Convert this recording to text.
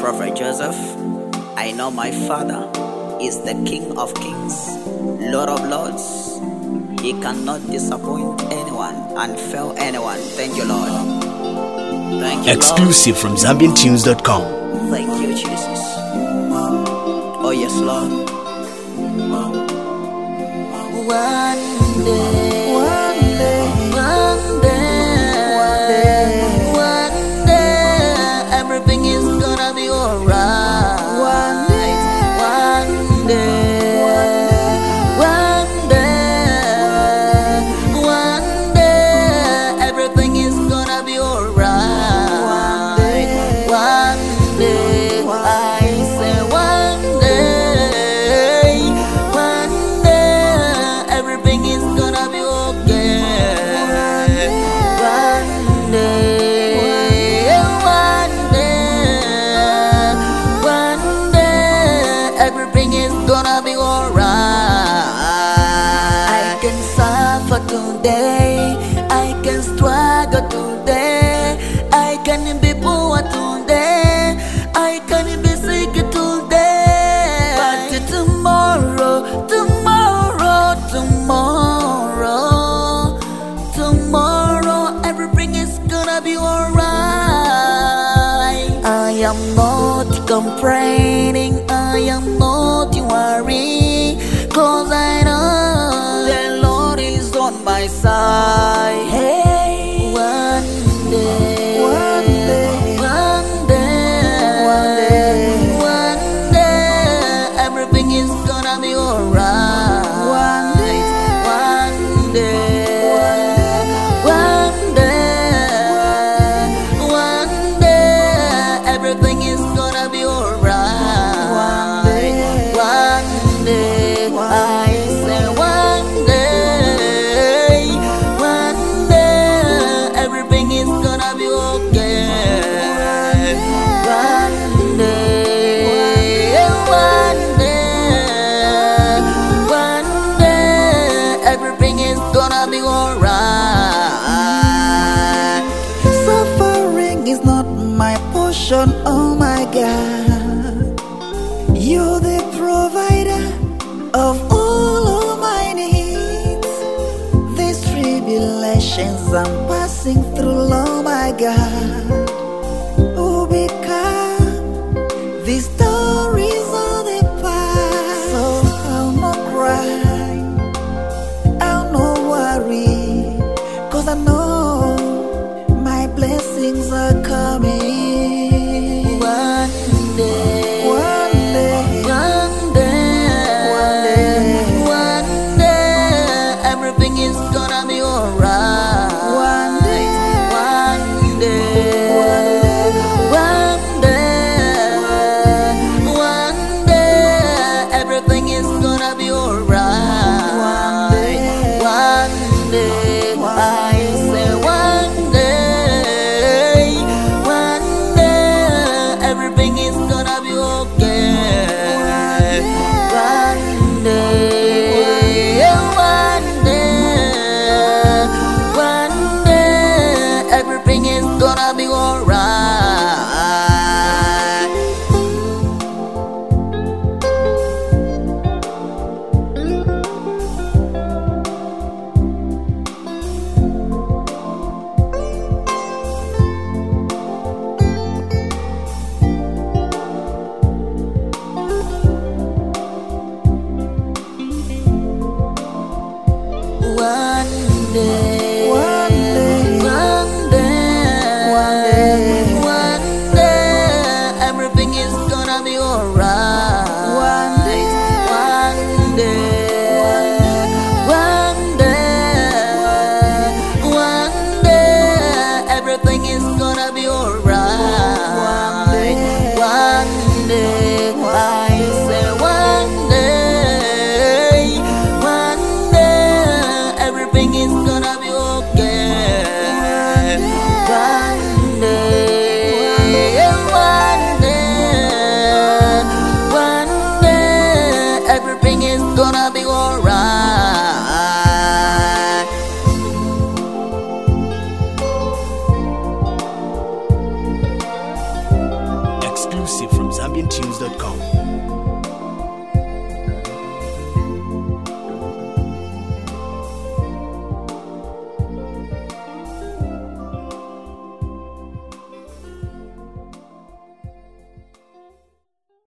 Prophet Joseph. I know my Father is the King of Kings, Lord of Lords. He cannot disappoint anyone and fail anyone. Thank you, Lord. Thank you, Exclusive from ZambianTunes.com. Thank you, Jesus. Oh, yes, Lord. One day, everything is gonna be alright. One day, everything is gonna be alright. One day, I say one day, everything is gonna be okay. One day, everything is gonna be alright. I can suffer today, I can struggle today, I can be poor today, I can be sick today. But tomorrow, everything is gonna be alright. I am not complaining, I am not worried, 'cause I know the Lord is on my side. Hey, one day, everything is gonna be alright. One day, everything is gonna be alright. One day, I say one day, everything is gonna be okay. One day, everything is gonna be alright. Suffering is not my portion, oh my God. You're the provider of all of my needs. These tribulations I'm passing through, oh my God, will become the stories of the past. So I'll not cry, I'll not worry, 'cause I know my blessings are coming. One day, everything is gonna be alright. One day, Exclusive from ZambianTunes.com.